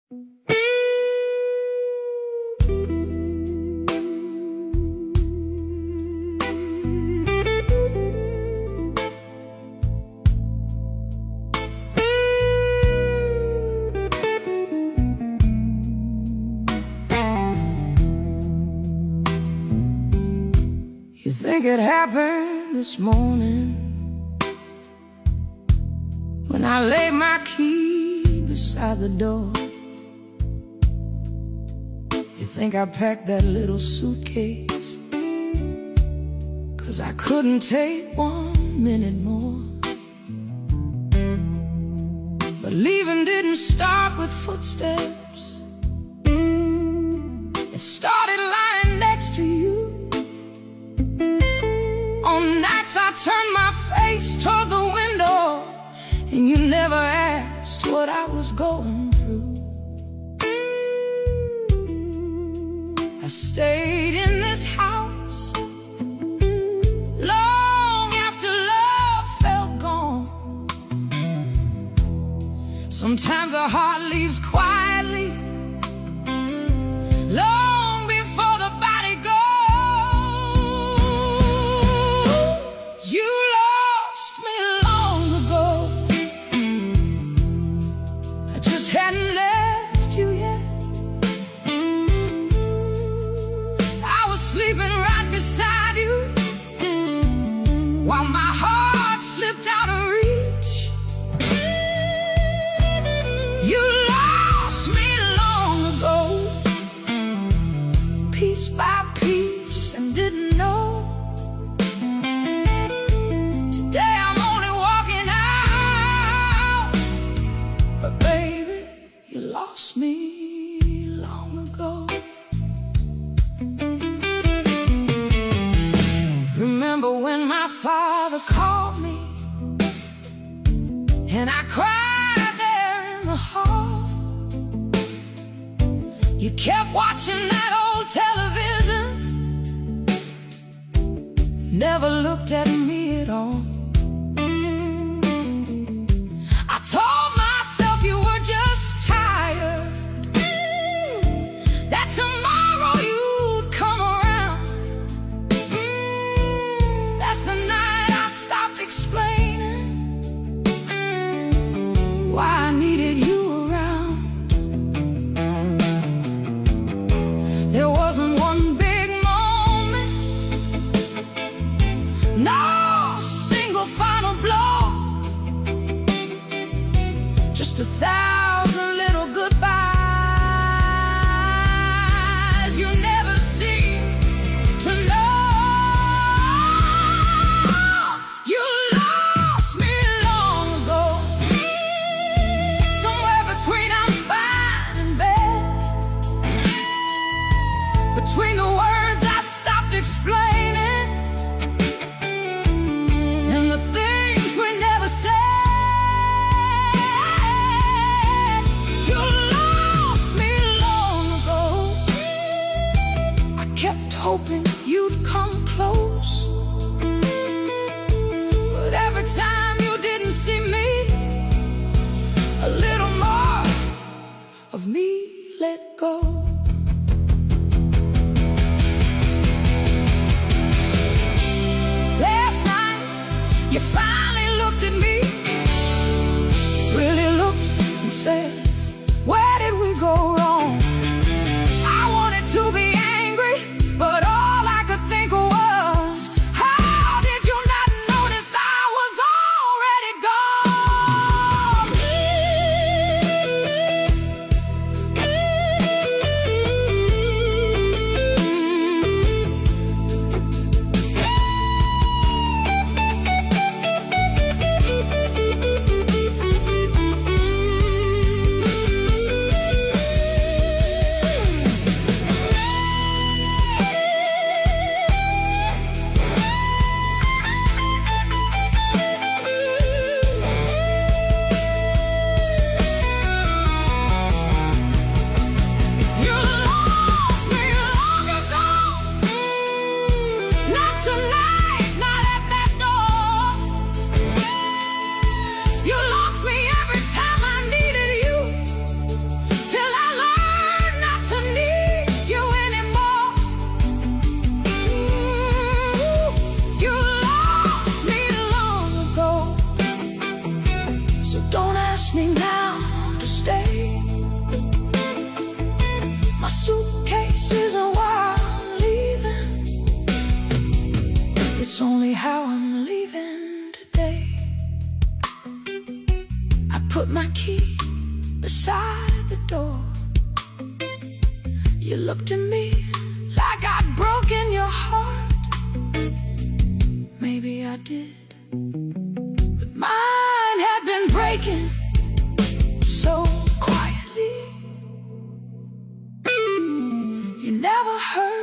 You think it happened this morning when I laid my key beside the door. You think I packed that little suitcase 'cause I couldn't take 1 minute more. But leaving didn't start with footsteps. It started lying next to you. On nights I turned my face toward the window, and you never asked what I was going through. I stayed in this house long after love felt gone. Sometimes a heart leaves quietly long before the body goes. You lost me long ago. I just hadn't left you yet. I was sleeping right beside you while my heart slipped out of reach. You lost me long ago, piece by piece, and didn't know. Today I'm only walking out, but baby, you lost me long ago. Remember when my father called me and I cried there in the hall? You kept watching that old television, never looked at me at all. I told myself you were just tired, that tomorrow you'd come around. That's the night I stopped explaining why I needed you around. There wasn't one big moment, no single final blow, just 1,000 little goodbyes you never seem to know. You lost me long ago, somewhere between I'm fine and bad, between the words I stopped explaining and the things we never said. You lost me long ago. I kept hoping you'd come close, but every time you didn't see me, a little more of me let go. Last night, you finally looked at me, really looked and said, where did we go wrong? I wanted to be angry, but all I could think was, how did you not notice I was already gone? key beside the door. You looked at me like I'd broken your heart. Maybe I did, but mine had been breaking so quietly. You never heard